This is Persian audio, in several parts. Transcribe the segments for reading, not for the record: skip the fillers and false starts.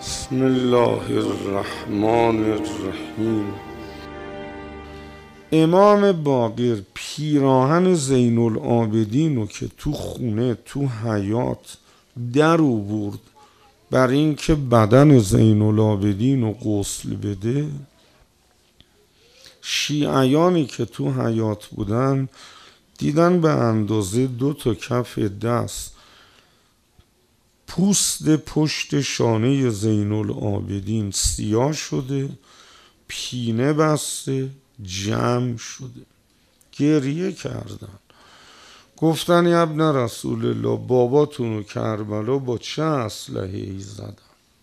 بسم الله الرحمن الرحیم. امام باقر پیراهن زین العابدین رو که تو خونه تو حیاط در آورد بر این که بدن زین العابدین رو غسل بده، شیعیانی که تو حیاط بودن دیدن به اندازه 2 کف دست پوست پشت شانه زین العابدین سیاه شده، پینه بسته، جمع شده. گریه کردن، گفتن یا ابن رسول الله باباتونو کربلا با چه اسلحه‌ای زدن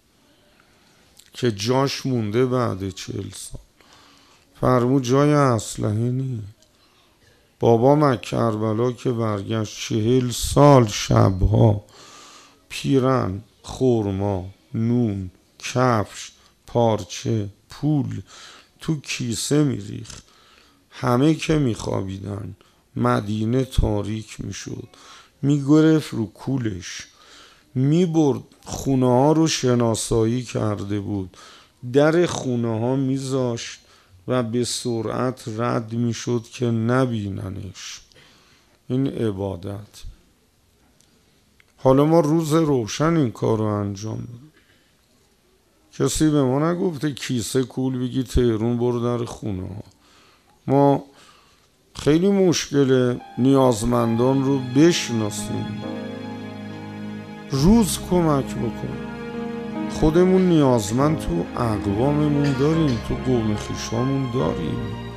که جاش مونده بعد 40 سال؟ فرمود جای اسلحه نی. بابا من کربلا که برگشت 40 سال شبها پیرن، خرما، نون، کفش، پارچه، پول تو کیسه میریخت. همه که میخوابیدن مدینه تاریک میشد، میگرفت رو کولش، میبرد خونه ها رو شناسایی کرده بود، در خونه ها میذاشت و به سرعت رد میشد که نبیننش. این عبادت. حالا ما روز روشن این کار رو انجام بدیم. کسی به ما نگفته کیسه کول بگی تهرون برو در خونه ها. ما خیلی مشکل نیازمندان رو بشناسیم، روز کمک بکن. خودمون نیازمند تو اقواممون داریم، تو قوم خویشامون داریم.